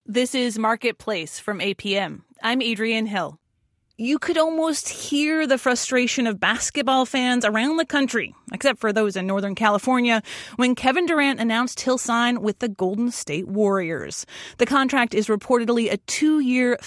This is Marketplace from APM. I'm Adrienne Hill. You could almost hear the frustration of basketball fans around the country, except for those in Northern California, when Kevin Durant announced he'll sign with the Golden State Warriors. The contract is reportedly a 2-year,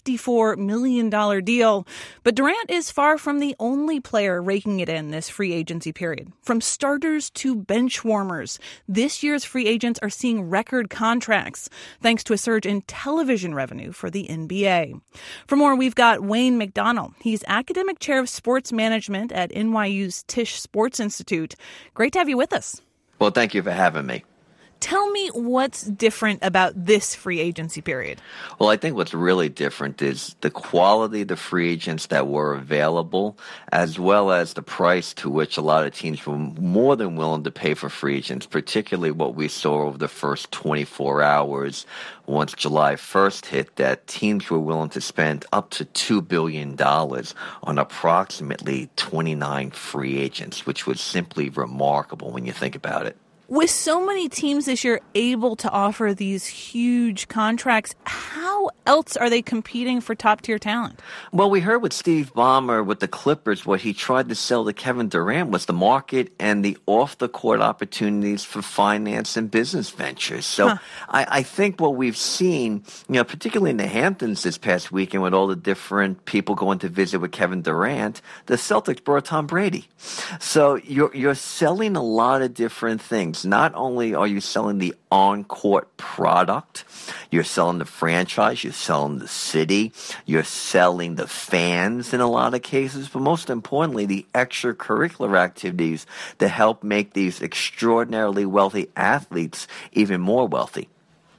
$54 million deal, but Durant is far from the only player raking it in this free agency period. From starters to bench warmers, this year's free agents are seeing record contracts, thanks to a surge in television revenue for the NBA. For more, we've got Wayne McDonnell. He's academic chair of sports management at NYU's Tisch Sports Institute. Great to have you with us. Well, thank you for having me. Tell me what's different about this free agency period. Well, I think what's really different is the quality of the free agents that were available, as well as the price to which a lot of teams were more than willing to pay for free agents, particularly what we saw over the first 24 hours once July 1st hit, that teams were willing to spend up to $2 billion on approximately 29 free agents, which was simply remarkable when you think about it. With so many teams this year able to offer these huge contracts, how else are they competing for top-tier talent? Well, we heard with Steve Ballmer with the Clippers, what he tried to sell to Kevin Durant was the market and the off-the-court opportunities for finance and business ventures. So I think what we've seen, particularly in the Hamptons this past weekend with all the different people going to visit with Kevin Durant, the Celtics brought Tom Brady. So you're selling a lot of different things. Not only are you selling the on-court product, you're selling the franchise, you're selling the city, you're selling the fans in a lot of cases, but most importantly, the extracurricular activities that help make these extraordinarily wealthy athletes even more wealthy.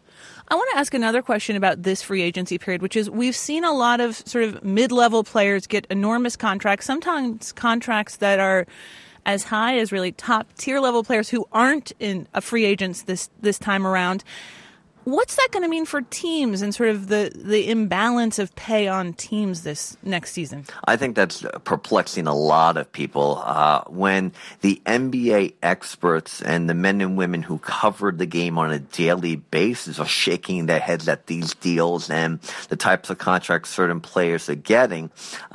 I want to ask another question about this free agency period, which is we've seen a lot of sort of mid-level players get enormous contracts, sometimes contracts that are as high as really top-tier level players who aren't in a free agents this time around. What's that going to mean for teams and sort of the imbalance of pay on teams this next season? I think that's perplexing a lot of people. When the NBA experts and the men and women who covered the game on a daily basis are shaking their heads at these deals and the types of contracts certain players are getting,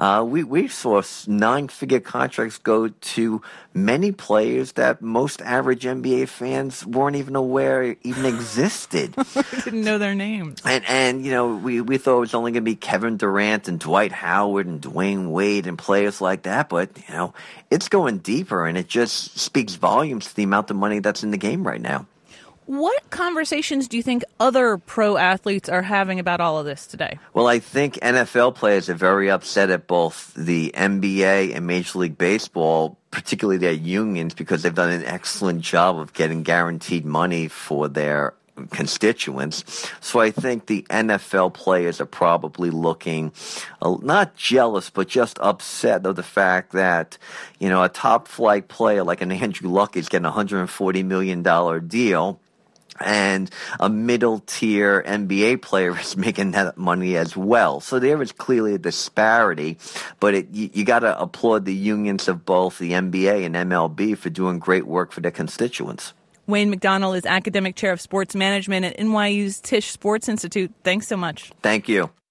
we saw 9-figure contracts go to many players that most average NBA fans weren't even aware even existed. Didn't know their names. And we thought it was only going to be Kevin Durant and Dwight Howard and Dwayne Wade and players like that. But, it's going deeper, and it just speaks volumes to the amount of money that's in the game right now. What conversations do you think other pro athletes are having about all of this today? Well, I think NFL players are very upset at both the NBA and Major League Baseball, particularly their unions, because they've done an excellent job of getting guaranteed money for their constituents. So I think the NFL players are probably looking not jealous, but just upset of the fact that, a top flight player like an Andrew Luck is getting a $140 million deal. And a middle-tier NBA player is making that money as well. So there is clearly a disparity, but you got to applaud the unions of both the NBA and MLB for doing great work for their constituents. Wayne McDonnell is academic chair of sports management at NYU's Tisch Sports Institute. Thanks so much. Thank you.